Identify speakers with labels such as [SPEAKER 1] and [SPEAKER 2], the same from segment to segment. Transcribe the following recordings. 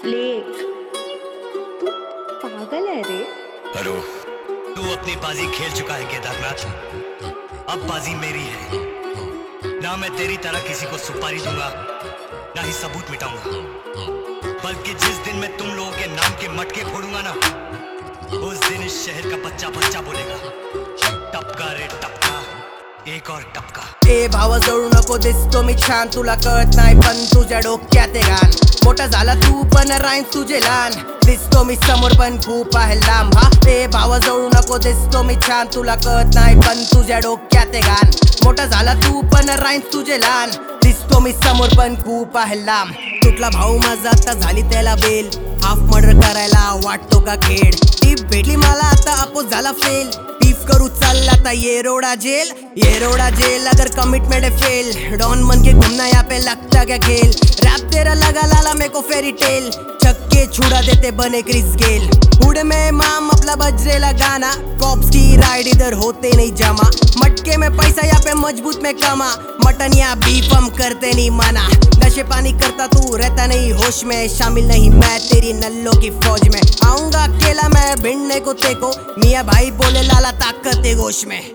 [SPEAKER 1] लेक, तू पागल है रे।
[SPEAKER 2] अरो, तू अपनी बाजी खेल चुका है केदारनाथ। अब बाजी मेरी है। ना मैं तेरी तरह किसी को सुपारी दूंगा, ना ही सबूत मिटाऊंगा, बल्कि जिस दिन मैं तुम लोगों के नाम के मटके फोड़ूंगा ना, उस दिन इस शहर का बच्चा बच्चा बोलेगा, टपका रे टपका, एक और टपका।
[SPEAKER 3] ए भावा जळू नको, दिसतो मी छान, तुला कळत नाही पण तुझ्या डोक्यात गाण. मोठा झाला तू पण राईन तुझे लहान, दिसतो मी समोर पण खूप आहे लांब. हा ए भावा जळू नको, दिसतो मी छान, तुला कळत नाही पण तुझ्या डोक्यात गाण. मोठा झाला तू पण राईन तुझे लहान, दिसतो मी समोर पण खूप आहे लांब. तुटला भाऊ माझा आता झाली त्याला बेल, हाफ मर्डर करायला वाटतो का खेळ. टीप भेटली मला आता अपोज झाला फेल, बीफ करू चालला था ये रोड़ा जेल अगर कमिटमेंट है फेल. डॉन मन के घूमना यहाँ पे लगता क्या खेल. रैप तेरा लगा लाला मेरे को फेरी टेल, छक्के छुड़ा देते बने क्रिस गेल. हुड में माम अपना बजरेला गाना, कॉप्स की राइड इधर होते नहीं जमा. मटके में पैसा यहाँ पे मजबूत में कमा, मटन या बीफ हम करते नहीं मना. नशे पानी करता तू रहता नहीं होश में, शामिल नहीं मैं तेरी नल्लों की फौज में. आऊंगा अकेला मैं भिड़ने को तेको, मियाँ भाई बोले लाला ताकत है गोश में.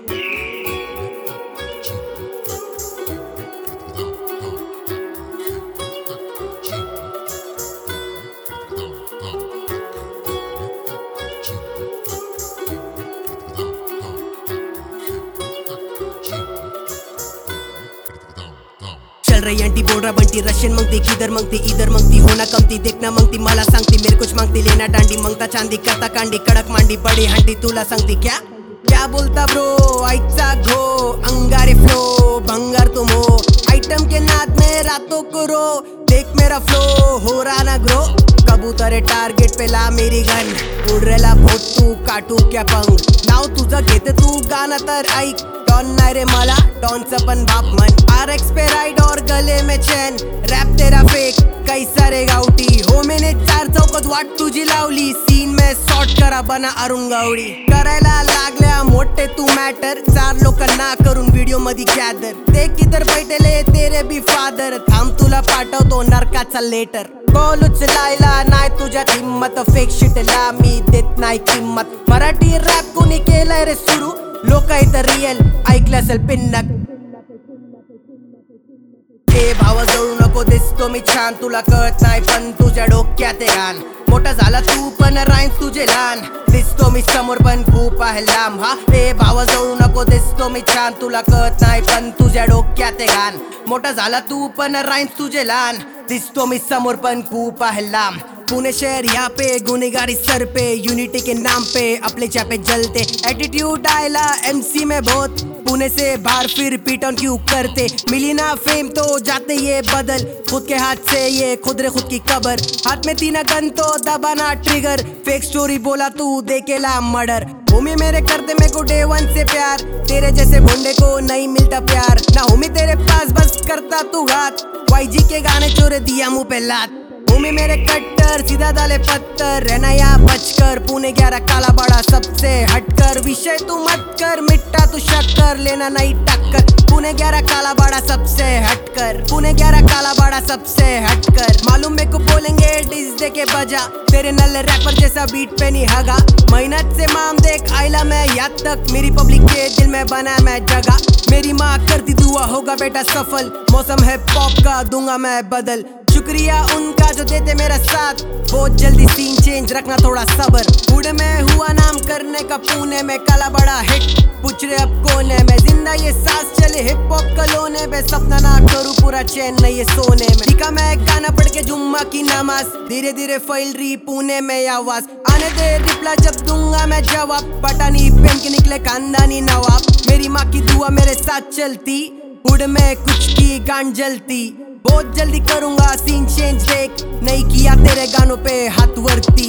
[SPEAKER 3] चल रही आंटी बोल रहा बंटी, रशियन मंगती किधर मंगती इधर मंगती, होना कमती देखना मंगती मला सांगती. मेरे कुछ मांगती लेना डांडी, मंगता चांदी करता कांडी, कडक मांडी बड़ी हांडी तुला सांगती. क्या बोलता ब्रो आईचा घो, अंगारे फ्लो भंगार तुम हो. आइटम के नाद में रातों को रो, देख मेरा फ्लो हो रहा ना ग्रो. कबूतर है टारगेट पे ला मेरी गन, उड़ रेला भोट तू काटू क्या पंग. नाव तुझं घेते तू गाणं तर ऐक, डॉन नाही रे मला डॉनचं पण बाप मन. RX पे राइड और गले में चैन, रैप तेरा फेक कैसा रे गावठी. हो मैंने 4 चौकात वाट तुझी लावली, सीन में शॉर्ट करा बना अरुण गवडी. करायला लागल्या मोठे तू मॅटर, 4 लोकांना करून व्हिडिओ मध्ये गॅदर. ते किधर बैठले तेरे बी फादर, थांब तुला पाठवतो नरकाचा लेटर. कॉल उचलायला नाही तुझ्यात हिम्मत, फेक शिटला मी देत नाही किंमत. मराठी रॅप कोणी केलंय रे सुरू, लोक इथं रिअल ऐकलं असेल पिन्नक. ए भावा जळू नको, दिसतो मी छान, तुला कळत नाही पण तुझ्या डोक्यात गाण. मोठा झाला तू पण राईन तुझे लहान, दिसतो मी समोर पण खूप आहे लांब. हा ए भावा जळू नको, दिसतो मी छान, तुला कळत नाही पण तुझ्या डोक्यात गाण. मोठा झाला तू पण राईन तुझे लहान, दिसतो मी समोर पण खूप आहे लांब. पुणे शहर यहाँ पे गुनेगारी सर पे, यूनिटी के नाम पे अपने चापे जलते. एटीट्यूड आयला MC में बहुत, पुणे से बाहर फिर पीट ऑन क्यों करते. मिली ना फेम तो जाते ये बदल, खुद के हाथ से ये खुद रे खुद की कबर. हाथ में 3 गन तो दबाना ट्रिगर, फेक स्टोरी बोला तू देखेला मर्डर. होमी मेरे करते मेरे को डे 1 से प्यार, तेरे जैसे भोंडे को नहीं मिलता प्यार. ना होमी तेरे पास बस करता तू घात, YG के गाने चोरे दिया मुँह पे लात. होमी मेरे कट्टर सीधा डाले पत्थर, रहना यहाँ बचकर. पुणे 11 काला बड़ा सबसे हटकर, विषय तू मत कर मिट्टा तू शक्कर, लेना नहीं टक्कर. पुणे 11 काला बड़ा सबसे हटकर, पुणे 11 काला बड़ा सबसे हटकर. मालूम मेरे को बोलेंगे डिस दे के बजा, तेरे नल्ले रैपर जैसा बीट पे नहीं हगा. मेहनत से माम देख आइला मैं यहाँ तक, मेरी पब्लिक के दिल में बना मैं जगह. मेरी माँ करती दुआ होगा बेटा सफल, मौसम है पॉप का दूंगा मैं बदल. शुक्रिया उनका जो देते मेरा साथ, बहुत जल्दी सीन चेंज रखना थोड़ा सबर. हुड में हुआ नाम करने का पुणे में, काला बड़ा हिट पूछ रहे अब कोने में. जिंदा ये सांस चले हिप हॉप कलोने में, सपना ना करूँ पूरा चैन नहीं ये सोने में. लिखा मैं गाना पढ़ के जुम्मा की नमाज, धीरे धीरे फैल रही पुणे में आवाज. आने दे रिप्लाई जब दूंगा मैं जवाब, पटानी पेन के निकले खानदानी नवाब. मेरी माँ की दुआ मेरे साथ चलती, हुड में कुछ की गांड जलती. बहुत जल्दी करूंगा सीन चेंज देख, नहीं किया तेरे गानों पे हाथ वर्ती,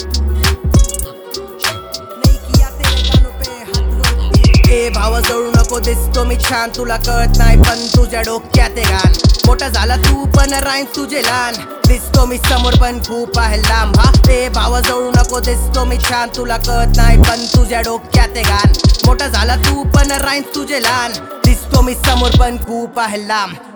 [SPEAKER 3] नहीं किया तेरे गानों पे हाथ वर्ती. ए भावा जळू नको, दिसतो मी छान, तुला कळत नाही पण तुझ्या डोक्यात गाण. मोठा झाला तू पण राईन तुझे लहान, दिसतो मी समोर पण खूप आहे लांब. हा ए भावा जळू नको, दिसतो मी छान, तुला कळत नाही पण तुझ्या डोक्यात गाण. मोठा झाला तू पण राईन तुझे लहान, दिसतो मी समोर पण खूप आहे लांब.